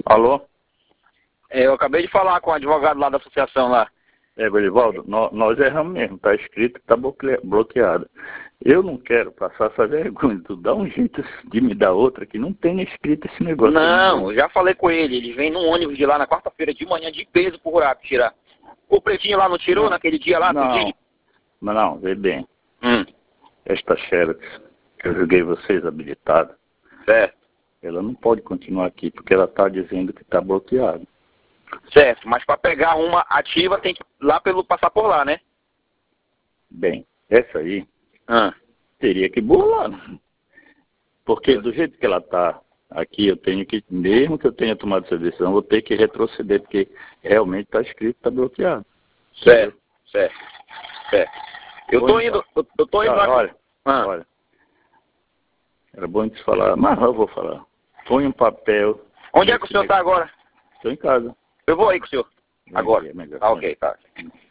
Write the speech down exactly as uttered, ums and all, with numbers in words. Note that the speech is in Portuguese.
Alô? É, eu acabei de falar com o advogado lá da associação lá. É, Belivaldo, nós, nós erramos mesmo, tá escrito que tá bloqueado. Eu não quero passar essa vergonha, tu dá um jeito de me dar outra que não tem escrito esse negócio. Não, eu já falei com ele, ele vem num ônibus de lá na quarta-feira de manhã de peso pro Rurape tirar. O pretinho lá não tirou não, naquele dia lá? Não, mas não, vê bem. Hum. Esta Xerox que eu joguei vocês habilitada, Certo. ela não pode continuar aqui, porque ela tá dizendo que tá bloqueado. Certo, mas para pegar uma ativa tem que ir lá pelo, passar por lá, né? Bem, essa aí Ah. teria que burlar. Porque do jeito que ela tá aqui, eu tenho que, mesmo que eu tenha tomado essa decisão, vou ter que retroceder, porque realmente está escrito que está bloqueado. Certo, certo, certo. Eu Bom, tô indo, eu, eu tô indo... ah, olha, ah. olha, era bom te falar, mas eu vou falar. Põe um papel... Onde é que o senhor está agora? Estou em casa. Eu vou aí com o senhor. Vem Agora. aqui, é melhor. Ah, ok, tá.